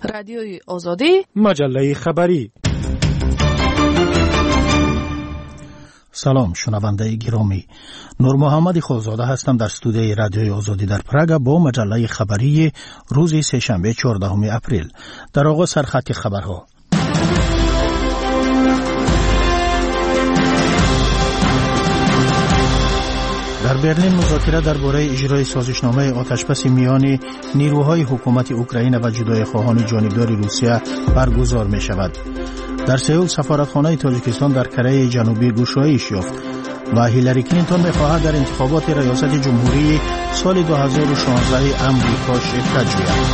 رادیوی آزادی، مجله خبری. سلام شنونده گرامی، نور محمد خالزاده هستم در استودیوی رادیوی آزادی در پراگ با مجله خبری روز سه‌شنبه 14 اپریل. در آغاز سرخط خبرها. در برلین مذاکره درباره اجرای سازشنامه آتشبس میان نیروهای حکومت اوکراین و جدای خواهان جانبدار روسیه برگزار می شود. در سئول سفارتخانه تاجیکستان در کره جنوبی گشایش یافت و هیلاری کلینتون می خواهد در انتخابات ریاست جمهوری سال 2016 امریکا شرکت جوید.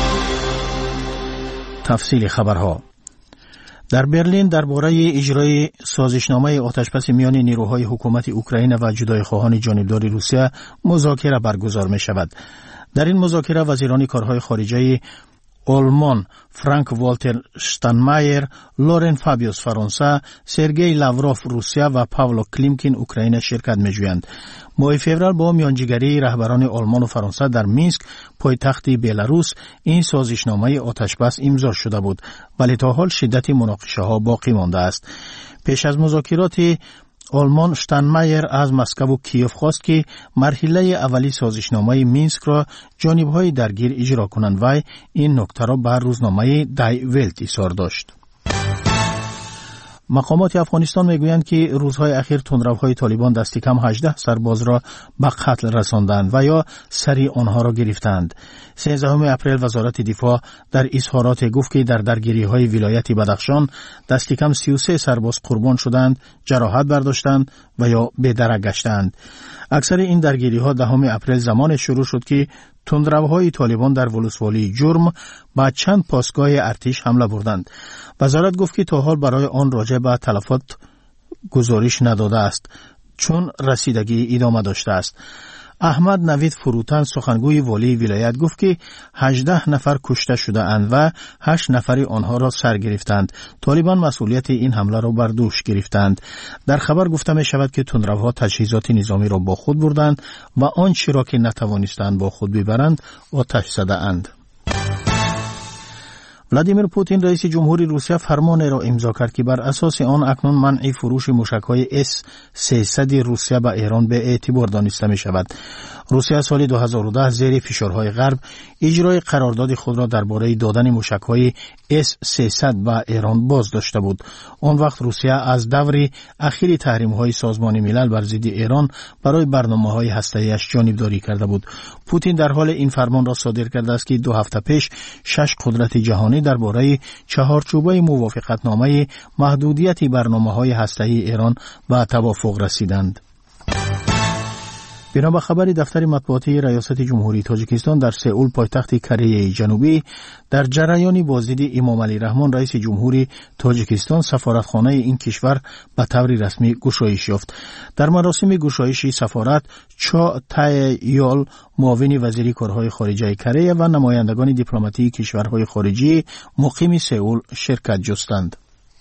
تفصیل خبرها. در برلین درباره اجرای سازشنامه آتشبس میان نیروهای حکومت اوکراین و جدای خواهان جانبدار روسیه مذاکره برگزار می شود. در این مذاکره وزیران کارهای خارجه آلمان فرانک والتر شتاینمایر، لورن فابیوس فرانسه، سرگئی لاوروف روسیه و پاولو کلیمکین اوکراین شرکت می‌جویند. ماه فوریه با میانجیگری رهبران آلمان و فرانسه در مینسک پایتخت بلاروس این سازشنامه آتشبس امضا شده بود، ولی تا حال شدت مناقشه‌ها باقی مانده است. پیش از مذاکرات آلمان شتاینمایر از مسکو و کیف خواست که مرحله اولی سازشنامه مینسک را جانب‌های درگیر اجرا کنند و این نکته را بر روزنامه دای ولت اظهار داشت. مقامات افغانستان میگویند که روزهای اخیر تندروهای طالبان دست کم 18 سرباز را به قتل رساندند و یا سری آنها را گرفتند. 13 اپریل وزارت دفاع در اظهارات گفت که در درگیری‌های ولایت بدخشان دست کم 33 سرباز قربان شدند، جراحت برداشتند و یا به درک گشتند. اکثر این درگیری‌ها 10 اپریل زمان شروع شد که تندروهای طالبان در ولسوالی جرم با چند پاسگاه ارتش حمله بردند. وزارت گفت که تا حال برای آن راجع به تلفات گزارش نداده است، چون رسیدگی ادامه داشته است. احمد نوید فروتن سخنگوی والی ولایت گفت که 18 نفر کشته شده اند و 8 نفر آنها را سر گرفتند. طالبان مسئولیت این حمله را بر دوش گرفتند. در خبر گفته می شود که تندروها تجهیزات نظامی را با خود بردند و آنچه را که نتوانستند با خود ببرند آتش زده اند. ولادیمیر پوتین رئیس جمهوری روسیه فرمانی را امضا کرد که بر اساس آن اکنون منع فروش موشک‌های S-300 روسیه به ایران به اعتبار دانسته می شود. روسیه سال 2010 زیر فشارهای غرب اجرای قرارداد خود را درباره دادن موشک‌های S-300 به ایران باز داشته بود. آن وقت روسیه از دور اخیر تحریم‌های سازمان ملل بر ضد ایران برای برنامه‌های هسته‌ایش جانبداری کرده بود. پوتین در حال این فرمان را صادر کرده است که 2 هفته پیش 6 قدرت جهانی درباره چهارچوبه موافقتنامه محدودیت برنامه‌های هسته‌ای ایران به توافق رسیدند. بنا به خبر دفتر مطبوعاتی ریاست جمهوری تاجیکستان در سئول پایتخت کره جنوبی، در جریان بازدید امام علی رحمان رئیس جمهوری تاجیکستان سفارتخانه این کشور به طور رسمی گشایش یافت. در مراسم گشایش سفارت چا تایول معاون وزیر کارهای خارجه کره و نمایندگان دیپلماتی کشورهای خارجی مقیم سئول شرکت جستند.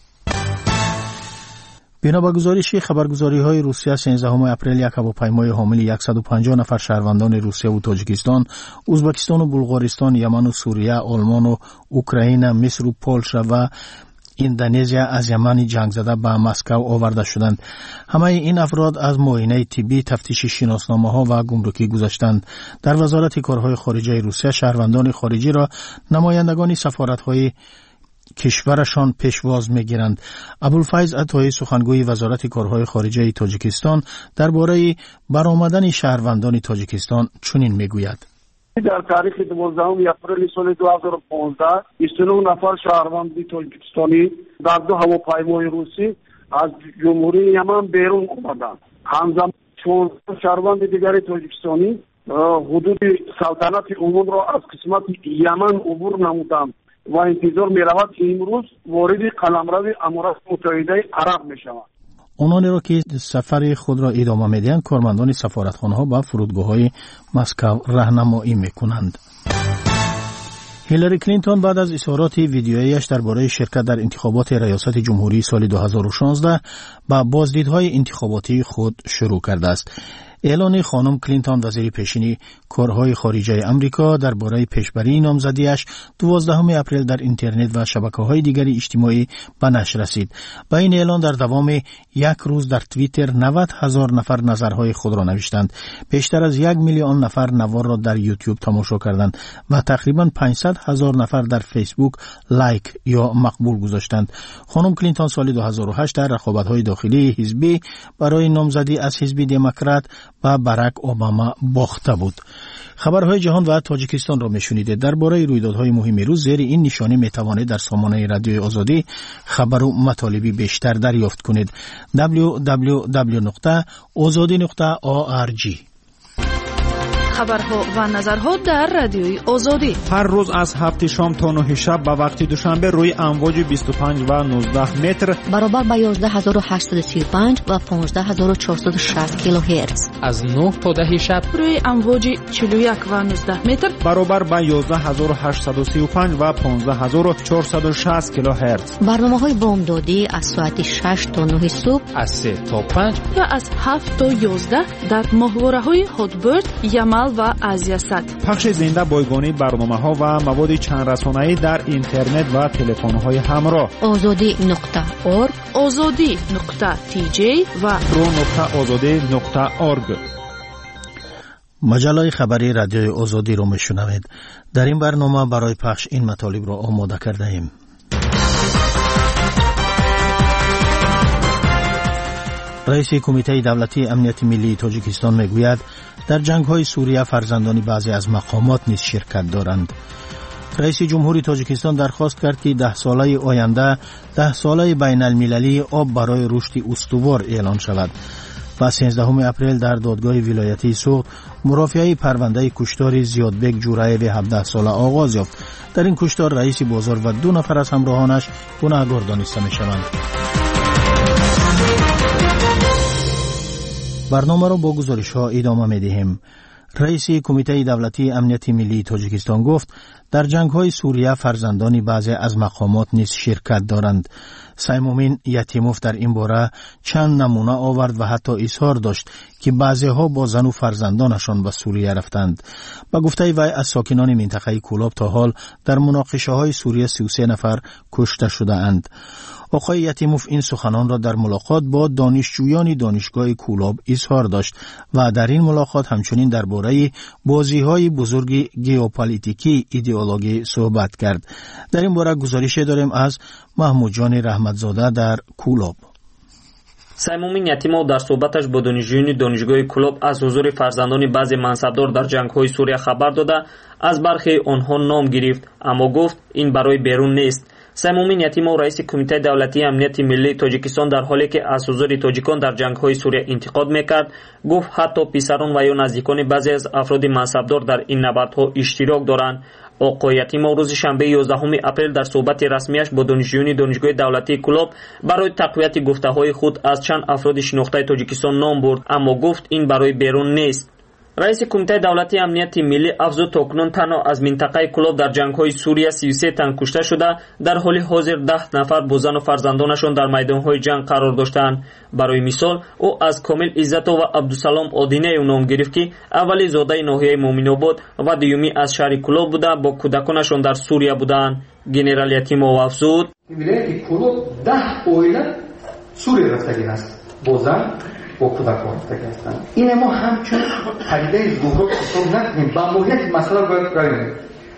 بنا به گزارش خبرگزاری‌های روسیه 13 اپریل یک هواپیمای حامل 150 نفر شهروندان روسیه و تاجیکستان، ازبکستان و بلغارستان، یمن و سوریه، آلمان و اوکراین، مصر و پولشا و اندونزیا از یمن جنگ زده به مسکو آورده شدند. همه این افراد از معاینه طبی، تفتیش شناسنامه‌ها و گمرکی گذشتند. در وزارت کارهای خارجه روسیه شهروندان خارجی را نمایندگان سفارت‌های کشورشان پیشواز می‌گیرند. ابوالفیض عطایی سخنگوی وزارت کارهای خارجه تاجیکستان درباره برآمدن شهروندان تاجیکستان چنین میگوید: در تاریخ 12 اپریل سال 2015 29 نفر شهروند تاجیکستانی در 2 هواپیمای روسی از جمهوری یمن بیرون آمدند. همزمان 14 شهروند دیگر تاجیکستانی حدود سلطنت عمان را از قسمت یمن عبور نمودند و انتظار می رود که امروز وارد قلمرو امارات متحده عرب می شوند. آنانی را که سفر خود را ادامه می‌دهند کارمندان سفارتخانه‌ها با فرودگاه‌های مسکو راهنمایی می‌کنند. هیلاری کلینتون بعد از اظهارات ویدیویی‌اش درباره شرکت در انتخابات ریاست جمهوری سال 2016 با بازدیدهای انتخاباتی خود شروع کرده است. اعلان خانم کلینتون وزیر پیشین کارهای خارجه آمریکا درباره پیشبری نامزدیش 12 اپریل در اینترنت و شبکه‌های دیگری اجتماعی به نشر رسید. با این اعلان در دوام یک روز در توییتر 90,000 نفر نظرهای خود را نوشتند. بیشتر از 1 میلیون نفر نوار را در یوتیوب تماشا کردند و تقریباً 500,000 نفر در فیسبوک لایک یا مقبول گذاشتند. خانم کلینتون سال 2008 در رقابت‌های داخلی حزبی برای نامزدی از حزب دموکرات با باراک اوباما باخته بود. خبرهای جهان و تاجیکستان را میشنیده. درباره رویدادهای مهم روز زیر این نشانه میتوانید در سامانه رادیوی آزادی خبر و مطالبی بیشتر دریافت کنید. www.azadi.org. خبرها و نظرها در رادیوی آزادی هر روز از 7 شام تا 9 شب به وقت دوشنبه روی امواج 25 و 19 متر برابر با 11835 و 15460 کیلوهرتز. از 9 تا 10 شب روی امواج 41 و 19 متر برابر با 11835 و 15460 کیلوهرتز. برنامه‌های بامدادی از ساعت 6 تا 9 صبح، از 3 تا 5 و از 7 تا 11 در ماهواره‌های هاتبرد، یمل و آزیاسات. پخش زنده بایگانی برنامه‌ها و مواد چند رسانه‌ای در اینترنت و تلفن‌های همراه. azadi.org، azadi.tj و pro.azadi.org. مجله خبری رادیوی آزادی رو میشنوید. در این برنامه برای پخش این مطالب را آماده کرده ایم. رئیس کمیته دولتی امنیت ملی تاجیکستان میگوید در جنگ‌های سوریه فرزندان بعضی از مقامات نیز شرکت دارند. رئیس جمهوری تاجیکستان درخواست کرد که 10 ساله آینده 10 ساله بین المللی آب برای رشد استوار اعلان شود. و 13 اپریل در دادگاه ولایتی سوخت مرافعه پرونده کشتار زیادبک جورایو 17 ساله آغاز یافت. در این کشتار رئیس بازار و 2 نفر از همراهانش گناهکار دانسته می‌شوند. برنامه را با گزارش ها ادامه می‌دهیم. رئیس کمیته دولتی امنیت ملی تاجیکستان گفت در جنگ های سوریه فرزندان بعضی از مقامات نیز شرکت دارند. سیمومین یتیموف در این باره چند نمونه آورد و حتی اظهار داشت که بعضی ها با زن و فرزندانشان به سوریه رفتند. با گفته وی از ساکنان منطقه کولاب تا حال در مناقشه های سوریه 33 نفر کشته شده اند. آقای یتیموف این سخنان را در ملاقات با دانشجویان دانشگاه کولاب اظهار داشت و در این ملاقات همچنین درباره بازی‌های بزرگ ژئوپلیتیکی ایدئولوژی صحبت کرد. در این باره گزارش داریم از محمود جان رحمتزاده در کولاب. سیمومین یتیموف در صحبتش با دانشجویان دانشگاه کولاب از حضور فرزندان بعضی منصبدار در جنگ‌های سوریه خبر داده از برخی آنها نام گرفت، اما گفت این برای بیرون نیست. سیمومین یتیموف رئیس کمیته دولتی امنیت ملی تاجیکستان در حالی که از حضور تاجیکان در جنگ‌های سوریه انتقاد می‌کرد گفت حتی پسران و یا نزدیکان بعضی از افراد منصبدار در این نبردها اشتراک دارند. آقای یتیموف روز شنبه 11 اپریل در صحبت رسمیش با دانشجویان دانشگاه دولتی کولاب برای تقویت گفته‌های خود از چند افراد شناخته تاجیکستان نام برد، اما گفت این برای بیرون نیست. رئیس کمیته دولتی امنیت ملی افزود تاکنون تنها از منطقه کولاب در جنگ‌های سوریه 33 تن کشته شده، در حال حاضر 10 نفر با زن و فرزندانشان در میدان‌های جنگ قرار داشتند. برای مثال او از کامل عزت و عبدالسلام آدینه نام گرفت که اولی زاده ناحیه مومن‌آباد و دومی از شهر کولاب بوده، با کودکانشان در سوریه بودند. گنرال یتیموف افزود ولایت کولاب 10 اویله سوریه رفتگی است با زن با کودکان رفتگی هستند. این ما همچون پدیده ظهور حساب نکنیم، با موقعیت مسئله باید بریم.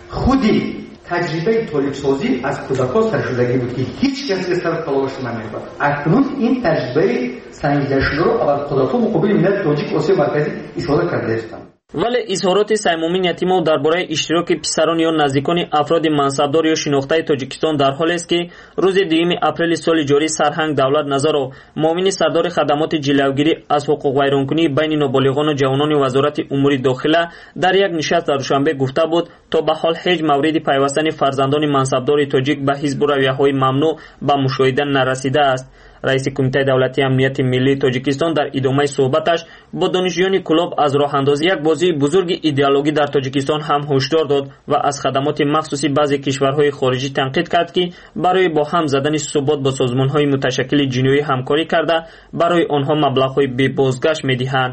خودی تجربه تولید سازی از کودکان سرشدگی بود که هیچ کسی سر کلاوش نمیبرد. اکنون این تجربه سنجیده شده را از کودکان مقابل ملت تاجیک آسیا مرکزی استفاده کرده هستند. ولی اظهارات سیمومین یتیموف درباره اشتراک پسران یا نزدیکان افراد منصبدار یا شناخته تاجیکستان در حالی است که روز 2 اپریل سال جاری سرهنگ دولت نظر و معاون سردار خدمات جلوگیری از حقوق ویرانکنی بین نابالغان و جوانان وزارت امور داخله در یک نشست در دوشنبه گفته بود تا به حال هیچ مورد پیوستن فرزندان منصبدار تاجیک به حزب رویه‌های ممنوع به مشاهده نرسیده است. رئیس کمیته دولتی امنیت ملی تاجیکستان در ادامه صحبتش با دانشجویان کولاب از راه اندازی یک بازی بزرگ ایدئولوژی در تاجیکستان هم هشدار داد و از خدمات مخصوصی بعضی کشورهای خارجی تنقید کرد که برای با هم زدن ثبات با سازمانهای متشکل جنایی همکاری کرده برای آنها مبلغ‌های بی بازگشت می‌دهند.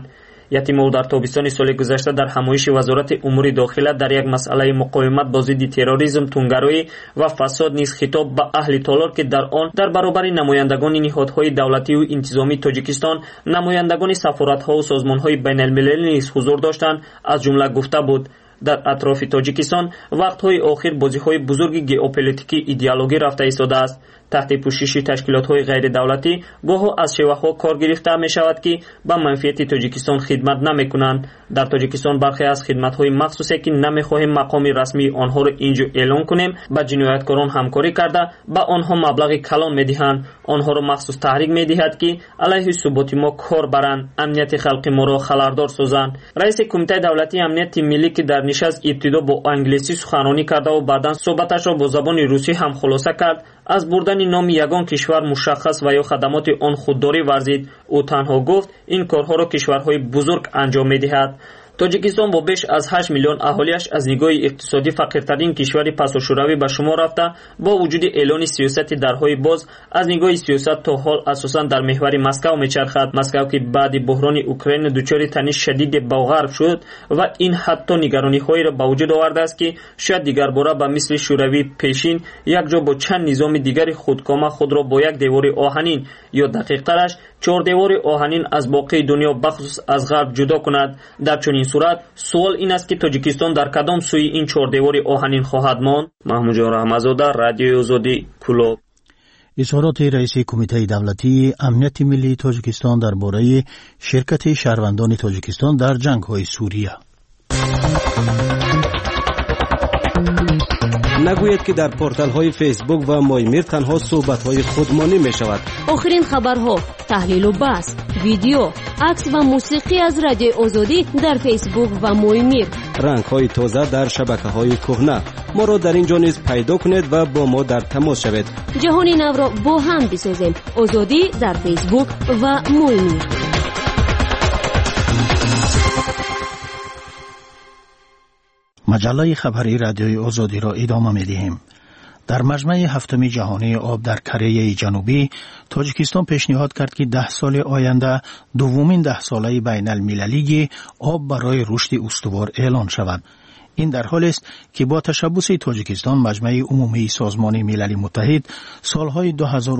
یتیم او در تابستان سال گذشته در همایش وزارت امور داخله در یک مسئله مقاومت با ضد تروریسم، تونگرایی و فساد نیز خطاب به اهل تالار که در آن در برابر نمایندگان نهادهای دولتی و انتظامی تاجیکستان، نمایندگان سفارت‌ها و سازمان‌های بین‌المللی نیز حضور داشتند، از جمله گفته بود در اطراف تاجیکستان وقت‌های آخر بازی‌های بزرگ ژئوپلیتیکی ایدئولوژی رفته ایستاده است. تحت پوشش تشکیلات‌های غیر دولتی گاه از شیوه‌ها کار گرفته می‌شود که به منفعت تاجیکستان خدمت نمی‌کنند. در تاجیکستان برخی از خدمت‌های مخصوصی که نمی‌خواهیم مقام رسمی آنها را اینجا اعلام کنیم، با جنایتکاران همکاری کرده با آنها مبلغ کلان می‌دهند. آنها را مخصوص تحریک می‌دهد که علیه ثبات ما کار برند، امنیت خلق ما را خلردار سازند. رئیس کمیته دولتی امنیت ملی که در نشست ابتدا با انگلیسی سخنرانی کرده و بعداً صحبتش را با زبان روسی هم خلاصه کرد، از بردن نام یگان کشور مشخص و یا خدمات آن خودداری ورزید. او تنها گفت این کارها را کشورهای بزرگ انجام می‌دهد. تاجیکستان با بیش از 8 میلیون اهالیش از نگاه اقتصادی فقیرترین کشور پساشوروی به شمار رفته، با وجود اعلان سیاست درهای باز از نگاه سیاست تا حال اساساً در محور مسکو میچرخد. مسکو که بعد بحران اوکراین دچار تنش شدید با غرب شد و این حتی نگرانی‌هایی را به وجود آورده است که شاید دیگر باره به مثل شوروی پیشین یک جا با چند نظام دیگر خودکامه خود را با یک دیوار آهنین یا دقیق‌ترش 4 دیوار آهنین از باقی دنیا بخصوص از غرب جدا کند. در چنین صورت سوال این است که تاجیکستان در کدام سوی این 4 دیوار آهنین خواهد ماند؟ محمود جان رحمت‌زاده، رادیوی آزادی، کلوب. اظهارات رئیس کمیته دولتی امنیت ملی تاجیکستان درباره شرکت شهروندان تاجیکستان در جنگ‌های سوریه. نگوید که در پورتال های فیسبوک و مایمیر تنها صحبت های خودمانی می شود. آخرین خبرها، تحلیل و بحث، ویدیو، عکس و موسیقی از رادیو آزادی در فیسبوک و مایمیر. رنگ های تازه در شبکه های کهنه. ما را در اینجا نیز پیدا کنید و با ما در تماس شوید. جهانی نو را با هم بسازیم. آزادی در فیسبوک و مایمیر. مجله خبری رادیوی آزادی را ادامه می‌دهیم. در مجمع هفتم جهانی آب در کره جنوبی، تاجیکستان پیشنهاد کرد که 10 سال آینده دومین 10 ساله بین المللی آب برای رشد استوار اعلان شود. این در حالی است که با تشبث تاجیکستان مجمع عمومی سازمان ملل متحد سالهای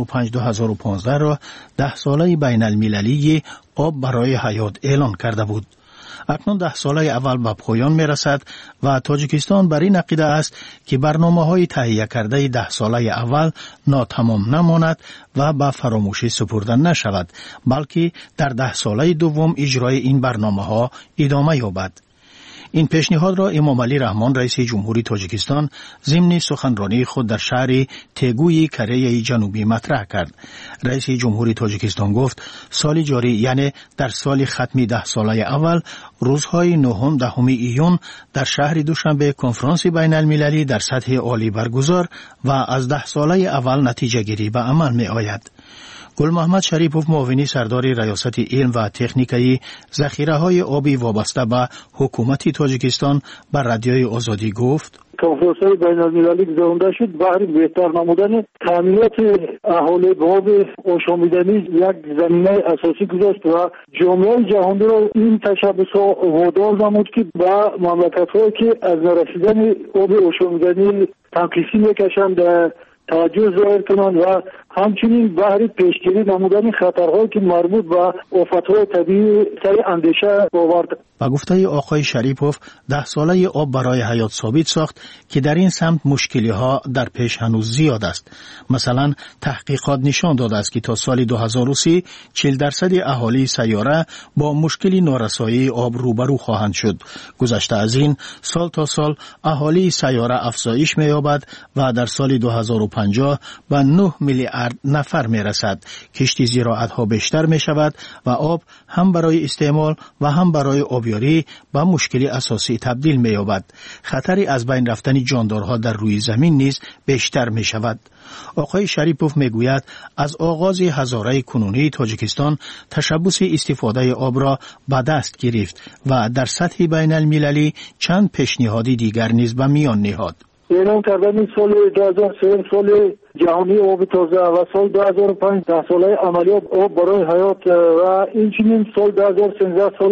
2005-2015 را 10 ساله بین المللی آب برای حیات اعلان کرده بود. اکنون 10 ساله اول به پایان می رسد و تاجیکستان بر این عقیده است که برنامه‌های تهیه کرده 10 ساله اول ناتمام نماند و به فراموشی سپرده نشود، بلکه در 10 ساله دوم اجرای این برنامه‌ها ادامه یابد. این پیشنهاد را امام علی رحمان رئیس جمهوری تاجیکستان ضمن سخنرانی خود در شهر تگوی کره جنوبی مطرح کرد. رئیس جمهوری تاجیکستان گفت سال جاری، یعنی در سال ختمی 10 ساله اول، روزهای 9-10 ایون در شهر دوشنبه کنفرانس بین المللی در سطح عالی برگزار و از 10 ساله اول نتیجه گیری به عمل می آید. گل محمد شریپوف، معاون سردار ریاست علم و تکنیکی ذخیره‌های آبی وابسته به حکومت تاجیکستان بر رادیوی آزادی گفت: کنفرانس‌های بین‌المللی گذرانده شد برای بهتر نمودن تامینات اهالی به آب آشامیدنی یک زمینه اساسی گذاشت و جامعه جهانی را این تشبث وادار نمود که با مملکت‌هایی که از نرسیدن آب آشامیدنی تنقیصی میکشند توجه ظاهر کنند و همچنین برای پیشگیری نمودن خطرهایی که مربوط به آفت‌های طبیعی سر اندیشه آورد. با گفته آقای شریپوف 10 ساله آب برای حیات ثابت ساخت که در این سمت مشکلی‌ها در پیش هنوز زیاد است. مثلا تحقیقات نشان داده است که تا سال 2030 40% اهالی سیاره با مشکلی نارسایی آب روبرو خواهند شد. گذشته از این، سال تا سال اهالی سیاره افزایش می‌یابد و در سال 2050 به 9 میلیارد نفر می‌رسد. کشت زراعت‌ها بیشتر می‌شود و آب هم برای استعمال و هم برای آبیاری به مشکلی اساسی تبدیل می‌یابد. خطری از بین رفتن جاندارها در روی زمین نیز بیشتر می‌شود. آقای شریپوف میگوید از آغاز هزاره کنونی تاجیکستان تشبث استفاده آب را به دست گرفت و در سطح بین المللی چند پیشنهادی دیگر نیز به میان نهاد. اعلام کردن سال 2003 سال جهانی آب تازه و سال 2005 10 ساله عملیات آب برای حیات و اینچنین سال 2013 سال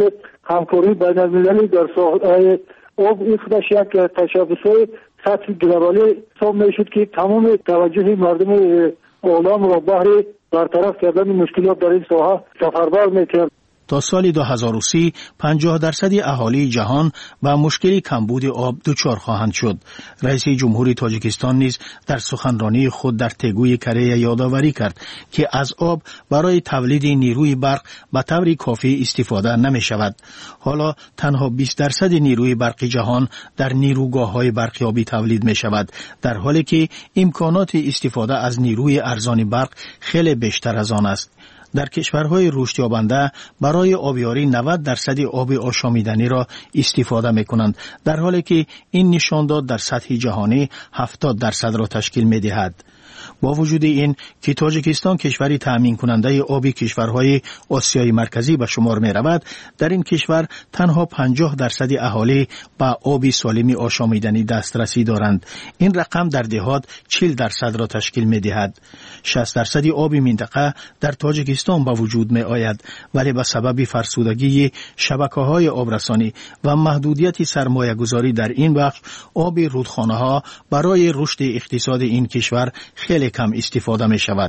همکاری بین‌المللی در ساحه آب این خودش یک تشبس‌های سطح گلوبالی حساب میشد که تمام توجه مردم عالم را بهر برطرف کردن مشکلات در این ساحه سفربر میکرد. تا سال 2030 50% اهالی جهان با مشکل کمبود آب دچار خواهند شد. رئیس جمهوری تاجیکستان نیز در سخنرانی خود در تگوی کره یادآوری کرد که از آب برای تولید نیروی برق به طور کافی استفاده نمی شود. حالا تنها 20% نیروی برق جهان در نیروگاه‌های برقیابی تولید می شود، در حالی که امکانات استفاده از نیروی ارزان برق خیلی بیشتر از آن است. در کشورهای رشد یابنده برای آبیاری 90% آب آشامیدنی را استفاده می کنند، در حالی که این نشانداد در سطح جهانی 70% را تشکیل می دهد. با وجود این که تاجیکستان کشوری تأمین کننده آب کشورهای آسیای مرکزی به شمار می رود، در این کشور تنها 50% اهالی به آب سالم آشامیدنی دسترسی دارند. این رقم در دهات 40% را تشکیل می دهد. 60% آب منطقه در تاجیکستان به وجود می آید، ولی به سبب فرسودگی شبکه‌های آبرسانی و محدودیت سرمایه گذاری در این بخش، آب رودخانه ها برای رشد اقتصاد این کشور خیلی کم استفاده می شود.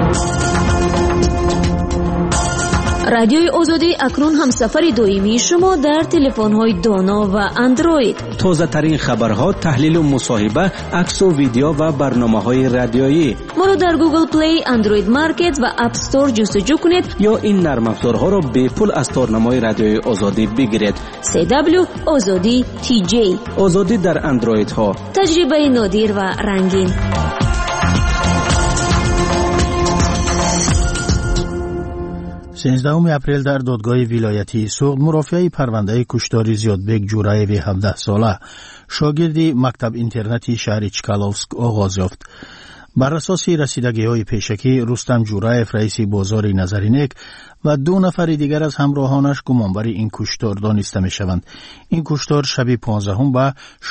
رادیوی آزادی اکنون هم سفر دائمی شما در تلفن‌های دانا و اندروید. تازه ترین خبرها، تحلیل و مصاحبه، عکس و ویدیو و برنامه‌های رادیویی. ما رو در گوگل پلی، اندروید مارکت و اپ استور جستجو کنید یا این نرم افزارها را به پول از تارنمای رادیوی آزادی بگیرید. CW آزادی TJ. آزادی در اندروید ها. تجربه نادر و رنگین. 13 اپریل در دادگاه ولایتی سوخت مرافعه پرونده کشتار زیادبک جورایف 17 ساله شاگرد مکتب اینترنتی شهر چکالوفسک آغاز یافت. بر اساس رسیدگی‌های پیشکی، رستم جورایف رئیس بازار نظرینک و 2 نفر دیگر از همراهانش گمانبر این کشتار دانسته می‌شوند. این کشتار شب 15 و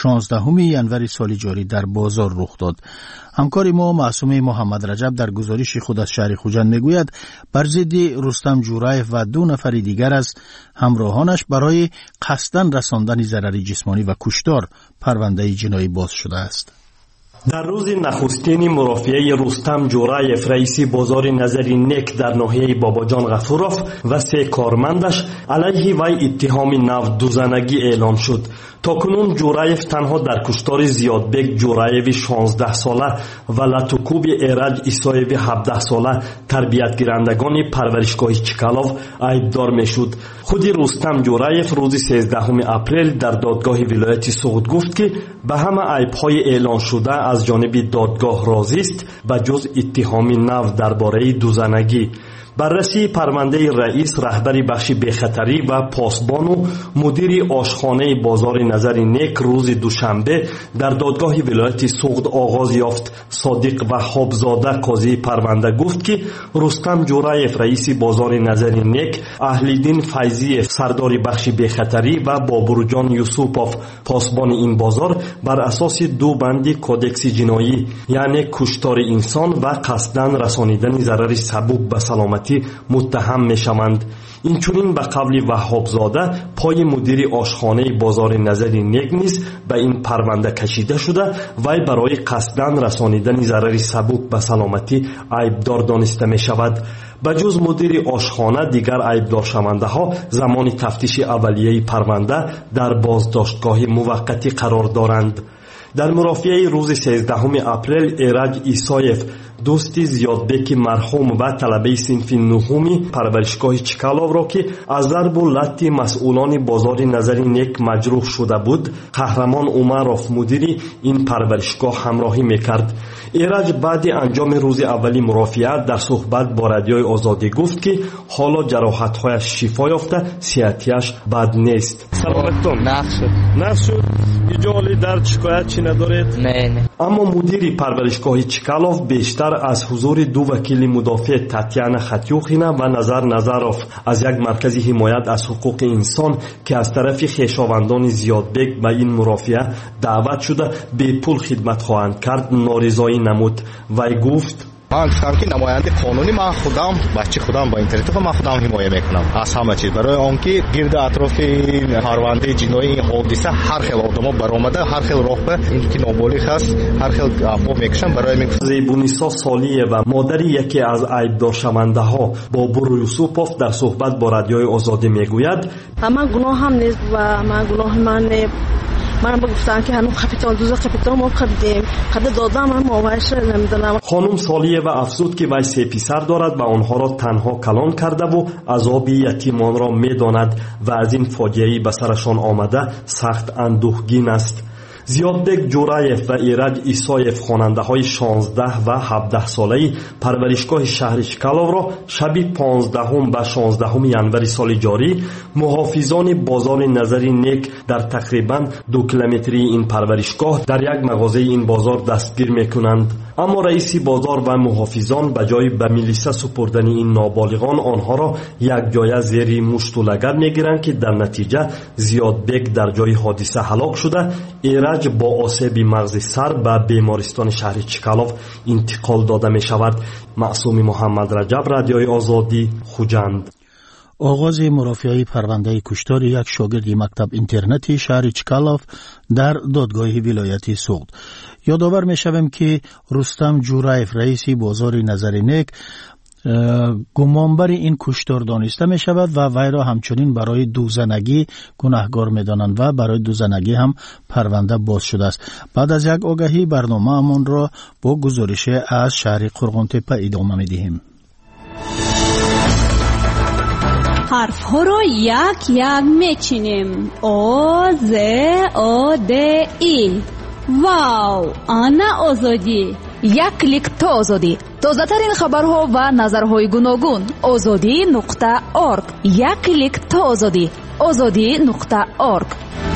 16 ژانویه سال جاری در بازار رخ داد. همکار ما معصوم محمد رجب در گزارش خود از شهر خوجند میگوید بر ضد رستم جورایف و 2 نفر دیگر از همراهانش برای قصداً رساندن ضرر جسمانی و کشتار پرونده جنایی باز شده است. در روز نخستین مرافعه رستم جورایف رئیس بازار نظری نک در ناحیه باباجان غفورов و 3 کارمندش علیه وی اتهام نفت اعلام شد. تاکنون جورایف تنها در کشتار زیادبک جورایف 16 ساله و لاتوکوب ایرج ایسایف 17 ساله تربیت گیرندگان پرورشگاه چکالوف عیبدار میشد. خود رستم جورایف روز 13 اپریل در دادگاه ولایتی سوخت گفت که به همه عیب‌های اعلان شده از جانب دادگاه راضی است و جز اتهام نفت درباره دوزنگی. بررسی پرونده رئیس رهبر بخش بخطری و پاسبان و مدیر آشخانه بازار نظری نک روز دوشنبه در دادگاه ولایت سوخت آغاز یافت. صادق وهابزاده قاضی پرونده گفت که رستم جورایف رئیس بازار نظری نک، اهلیدین فیضی سردار بخش بخطری و بابورجان یوسوپوف پاسبان این بازار بر اساس 2 بند کودکس جنایی یعنی کشتار انسان و قصداً رسانیدن ضرر سبب به سلامتی متهم میشوند. این چنین به قول وهابزاده پای مدیر آشخانه بازار نظری نک نیز به این پرونده کشیده شده و برای قصداً رسانیدن ضرر سبب به سلامتی عیبدار دانسته می شود. بجز مدیر آشخانه دیگر عیبدار شونده ها زمان تفتیش اولیه پرونده در بازداشتگاه موقتی قرار دارند. در مرافعه روز 13 اپریل ایرج ایسایف دوست زیادبک مرحوم و طلبه صنف 9 پرورشگاه چکالوف را که از ضرب و لط مسئولان بازار نظری نک مجروح شده بود، قهرمان عمروف مدیر این پرورشگاه همراهی میکرد. ایرج بعد انجام روز اولی مرافعه در صحبت با رادیوی آزادی گفت که حالا جراحت‌هایش شفا یافته، صحتیش بد نیست. سلامتتون؟ نقص شد. ایجالی درد شکایت چی ندارید؟ نه. اما مدیر پرورشگاه چکالوف بیشتر از حضور 2 وکیل مدافع تاتیانا خطیوخینا و نظروف از یک مرکز حمایت از حقوق انسان که از طرف خویشاوندان زیادبک به این مرافعه دعوت شده به پول خدمت خواهند کرد نارضایی نمود و گفت من گفتم که نماینده قانونی من خودم بچه خودم با اینترنت من خودم حمایت میکنم از همه چیز، برای آنکه گرد اطراف پرونده جنایی این حادثه هر خیل آدما برآمده، هر خیل راه به این که نابالغ است، هر خیل افوا میکشن برای من. زیبونیسا سالیه و مادری یکی از عیبدار شونده ها با برو یوسوپوف در صحبت با رادیوی آزادی میگوید من گناه هم نیست و من گناه من گفتن که هنوز کاپیتان دوز کاپیتان ما خریدیم قد دادم من ماوش نمیدونم. خانم سالیه و افزود که وی 3 پسر دارد و آنها را تنها کلان کرده و عذاب یتیمان را میداند و از این فاجعه به سرشان آمده سخت اندوهگین است. زیادبک جورایف و ایرج ایسایف خواننده های 16 و 17 ساله پرورشگاه شهر چکالوف را شب 15 و 16 ینوری سال جاری محافظان بازار نظری نیک در تقریبا 2 کیلومتری این پرورشگاه در یک مغازه این بازار دستگیر میکنند. اما رئیس بازار و محافظان به جای به میلیسا سپردن این نابالغان آنها را یک جای زیر مشت و لگد میگیرند که در نتیجه زیادبک در جای حادثه هلاک شده. ایرج با آسیب مغز سر به بیمارستان شهر چکالوف انتقال داده می شود. معصوم محمد رجب، رادیوی آزادی، خوجند. آغاز مرافعه پرونده کشتار یک شاگرد مکتب اینترنتی شهر چکالوف در دادگاه ولایتی سوخت. یادآور می‌شویم که رستم جورایف رئیس بازار نظری نیک گمانبر این کشتار دانسته می شود و وی را همچنین برای دوزنگی گناهکار می دانند و برای دوزنگی هم پرونده باز شده است. بعد از یک آگهی برنامه امان را با گزارش از شهر قرغنتپه ادامه می دهیم. حرف ها را یک یک می چینیم. او ز او د ای. واو، آنا آزادی. یک کلیک تا آزادی. تازه‌ترین خبرها و نظرهای گوناگون. azadi.org. یک کلیک تا آزادی. azadi.org.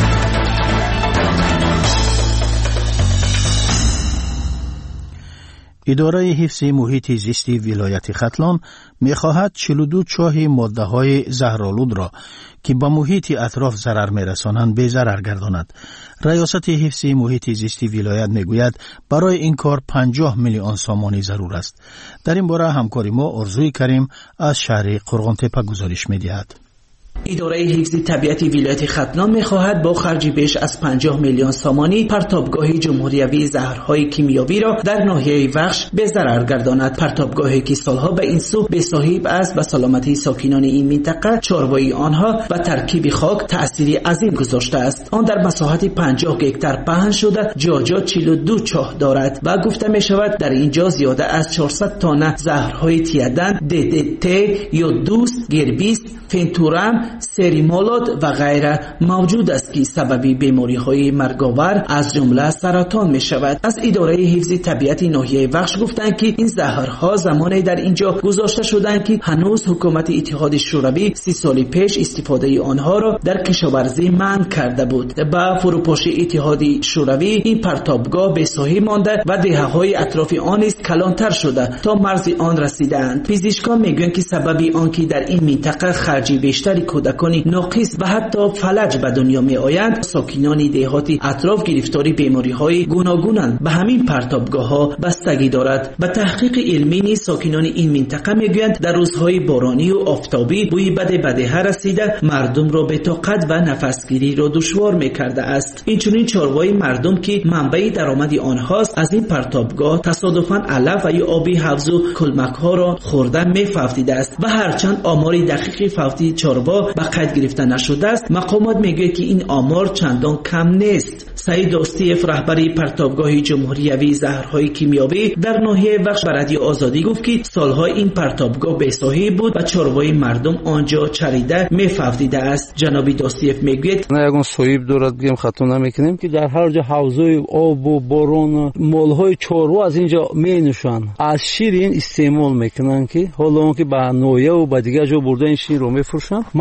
اداره حفظ محیط زیستی ولایت ختلان می‌خواهد 42 چاه ماده‌های زهرآلود را که به محیط اطراف ضرر می‌رسانند به ضرر گرداند. ریاست حفظ محیط زیستی ولایت میگوید برای این کار 50 میلیون سامانی ضرور است. در این باره همکاری ما آرزوی کریم از شهر قرغنتپه گزارش می‌دهد. اداره حفظ طبیعت ولایت ختلان می‌خواهد با خرج بیش از 50 میلیون سامانی پرتابگاه جمهوریوی زهرهای کیمیایی را در ناحیه وخش به ضرر گرداند. پرتابگاهی که سالها به این سو به صاحب است و سلامتی ساکنان این منطقه، چاروایی آنها و ترکیب خاک تأثیری عظیم گذاشته است. آن در مساحت 50 هکتار پهن شده، جا 42 چاه دارد و گفته می‌شود در اینجا زیاده از 400 تن زهرهای تیادن، DDT یا دوست، گربیس، فنتورم، سریمولود و غیره موجود است که سبب بیماری‌های مرگاور از جمله سرطان می شود. از اداره حفظ طبیعت ناحیه وخش گفتند که این زهرها زمانی در اینجا گذاشته شدند که هنوز حکومت اتحاد شوروی 30 سال پیش استفاده آنها را در کشاورزی منع کرده بود. با فروپاشی اتحاد شوروی این پرتابگاه به ساحل مانده و دهه‌های اطراف آن نیز کلانتر شده تا مرز آن رسیدند. پزشکان میگویند که سبب آن که در این منطقه خرج بیشتری کودکان ناقص و حتی فلج به دنیا می آیند، ساکنان دهات اطراف گرفتاری بیماری‌های گوناگونند. به همین پرتابگاه‌ها بستگی دارد. به تحقیق علمی نیز ساکنان این منطقه میگویند در روزهای بارانی و آفتابی بوی بده رسیده مردم را به طاقت و نفسگیری را دشوار می‌کرده است. اینچنین چاروای مردم که منبع درآمد آنهاست از این پرتابگاه تصادفاً علف و یا آبی حوض و کلمک‌ها را خوردن می‌فوتیده است و هرچند آمار دقیق فوتی چاروا به قید گرفته نشده است، مقامات میگوید که این آمار چندان کم نیست. سعید دوستیف رهبر پرتابگاه جمهوریوی زهرهای کیمیایی در ناحیه وخش به رادیو آزادی گفت که سالها این پرتابگاه بی‌صاحب بود و چاروای مردم آنجا چریده می‌فوتیده است. جناب دوستیف میگوید نه یگان صاحب دارد بگیم خطا نمیکنیم که در هر جا حوضای آب و باران مالهای چاروا از اینجا مینوشن، از شیر این استعمال میکنن که حالا اون که به نویه و به دیگه جا برده این شیر رو میفروشن.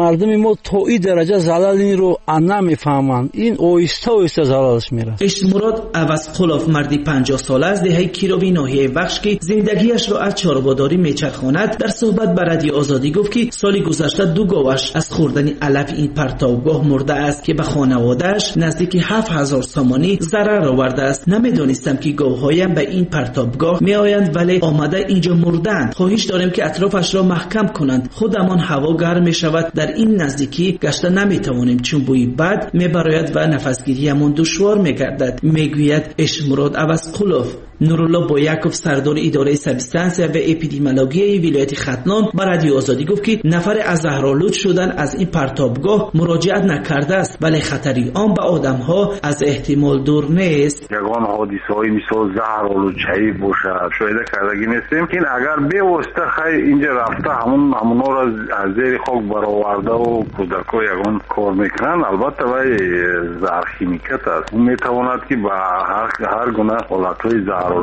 مردم ما تا این درجه زلال این رو نمیفهمند. این اویسته اویسته زلالش میره. اشمراد عوضقلوف مردی 50 ساله از دهه کیروی ناحیه وخش که زندگیش را از چاره‌باداری میچرخاند در صحبت با رادیو آزادی گفت که سال گذشته 2 گاوش از خوردن علف این پرتابگاه مرده است که به خانواده‌اش نزدیک 7000 سامانی ضرر آورده است. نمیدانستم که گاوهایم به این پرتابگاه میآیند ولی آمده اینجا مردند. خواهش داریم که اطرافش را محکم کنند. خودمان هوا گرم می شود، در این نزدیکی گشته نمیتوانیم چون بوی بد میبراید و نفسگیریمون دشوار میگردد، میگوید اشمراد عوضقلوف. نورالله بایکوف سردار اداره سبستانس و اپیدمیولوژی ولایت ختلان با رادیو آزادی گفت که نفر از زهرآلود شدن از این پرتابگاه مراجعت نکرده است ولی خطری آن به آدم‌ها از احتمال دور نیست. یگان حادثه‌های مثل زهرآلودشی باشد شاید کردگی نیستیم که اگر به واسطه خیلی اینجا رفته همونا را از زیر خاک برآورده و کودک‌ها یگان کار میکنن، البته ولی زهر شیمیکت است. اون میتواند که به هر گونه حالت‌های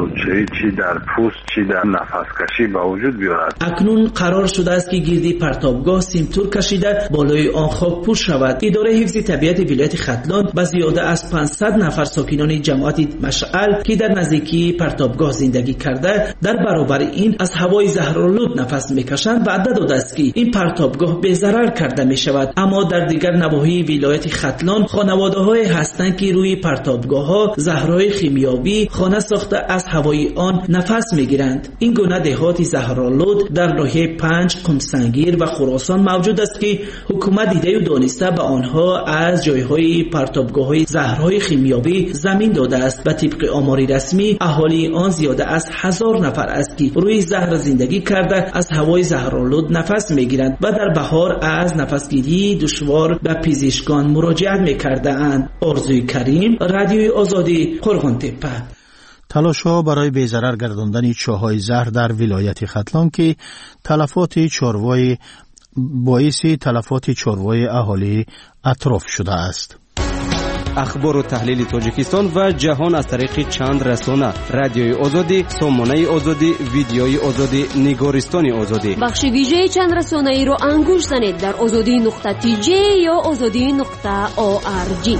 چی در پوست چی در نفس کشی به وجود بیارد. اکنون قرار شده است که گردی پرتابگاه سیمتور کشیده بالای آن خاکپوش شود. اداره حفظ طبیعت ولایت ختلان با زیاده از 500 نفر ساکنان جماعت مشعل که در نزدیکی پرتابگاه زندگی کرده در برابر این از هوای زهرآلود نفس میکشند وعده داده است که این پرتابگاه به ضرر کرده می شود. اما در دیگر نواحی ولایت ختلان خانواده‌های هستند که روی پرتابگاه‌ها زهرهای شیمیایی خانه ساخته از هوای آن نفس میگیرند. این گونه دهات زهرآلود در ناحیه پنج، قمسنگیر و خراسان موجود است که حکومت دیده و دانسته به آنها از جایهای پرتابگاه‌های زهرهای شیمیایی زمین داده است و طبق آماری رسمی اهالی آن زیاده از 1000 نفر است که روی زهر زندگی کرده از هوای زهرآلود نفس میگیرند و در بهار از نفسگیری دشوار به پزشکان مراجعت میکردند. آرزوی کریم، رادیوی آزادی، قرغن‌تپه. تلاش‌ها برای بی‌ضرر گرداندن چاهای زهر در ولایت ختلان که باعث تلفات چاروای اهالی اطراف شده است. اخبار و تحلیل تاجیکستان و جهان از طریق چند رسانه: رادیوی آزادی، سامانه آزادی، ویدیوی آزادی، نگارستان آزادی. بخش ویژه چند رسانه ای را انگوش زنید در azadi.tj یا azadi.org.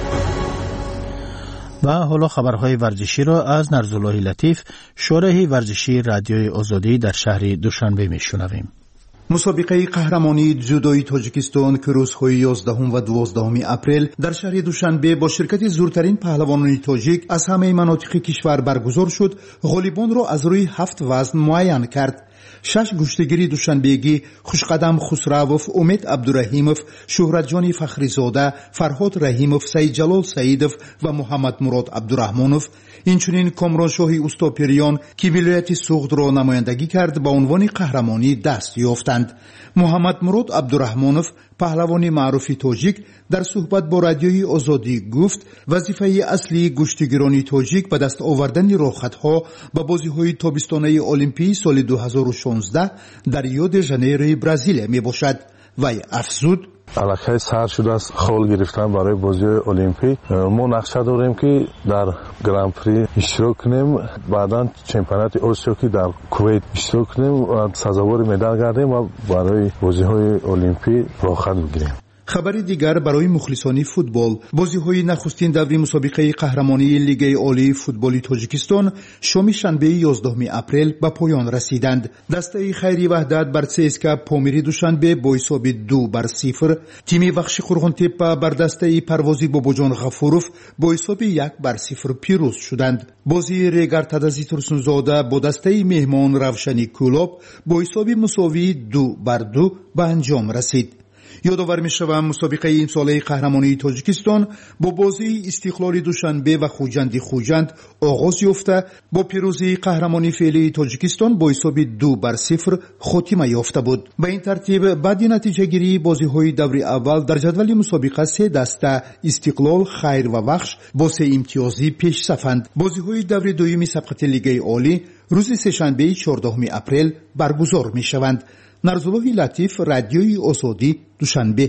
و حالا خبرهای ورزشی را از نرزالله لطیف، شارح ورزشی رادیوی آزادی در شهر دوشنبه میشنویم. مسابقه قهرمانی جودوی تاجیکستان که روزهای 11 و 12 اپریل در شهر دوشنبه با شرکت زورترین پهلوانان تاجیک از همه مناطق کشور برگزار شد، غالیبان را از روی 7 وزن معین کرد. 6 گشتگیری دوشنبهگی خوشقدم خسروف، امید عبدالرحیمов، شهرتجان فخریزاده، فرهاد رحیمov، سید جلال سعیدov و محمد مراد عبدالرحمانov، اینچنین کامرانشاه اوستاپریان که ولایت سوغد را نمایندگی کرد با عنوان قهرمانی دست یافتند. محمد مراد عبدالرحمانov، پهلوان معروف تاجیک، در صحبت با رادیوی آزادی گفت وظیفه اصلی گشتگیران تاجیک به دست آوردن راحت‌ها به بازی‌های تابستانه المپی سال 2016 در ریو د ژانیرو برزیل میباشد. وی افزود: علاقه سر شده است خال گرفتن برای بازی المپی. ما نقشه داریم که در گران پری اشتراک کنیم، بعداً چمپیونات آسیا که در کویت اشتراک کنیم و سزاوار مدال گردیم و برای بازی‌های المپی راحت بگیریم. خبر دیگر برای مخلصان فوتبال: بازی‌های نخستین دوره مسابقه قهرمانی لیگ عالی فوتبال تاجیکستان شام شنبه 11 اپریل به پایان رسیدند. دسته خیری وحدت بر CSKA پامیری دوشنبه با حساب 2-0، تیم وخش قرغن‌تپه بر دسته پروازی باباجان غفوروف با حساب 1-0 پیروز شدند. بازی ریگر تدزی ترسونزاده با دسته مهمان روشنی کلوب با حساب مساوی 2-2 به انجام رسید. یادآور می‌شوم مسابقه این ساله قهرمانی تاجیکستان با بازی استقلال دوشنبه و خوجند آغاز یافته با پیروزی قهرمانی فعلی تاجیکستان با حساب 2-0 خاتمه یافته بود. به این ترتیب بعد نتیجه گیری بازی‌های دوره اول در جدول مسابقه 3 دسته استقلال، خیر و بخش با 3 امتیازی پیش صفند. بازی‌های دوره دوم سبقت لیگ عالی روز سه‌شنبه 14 اپریل برگزار می‌شوند. نرزالله لطیف، رادیوی آزادی، دوشنبه.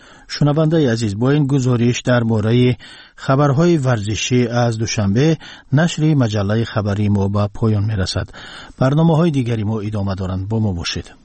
شنونده عزیز، با این گزارش درباره خبرهای ورزشی از دوشنبه نشر مجله خبری ما به پایان میرسد. برنامه‌های دیگری ما ادامه دارند. با ما باشید.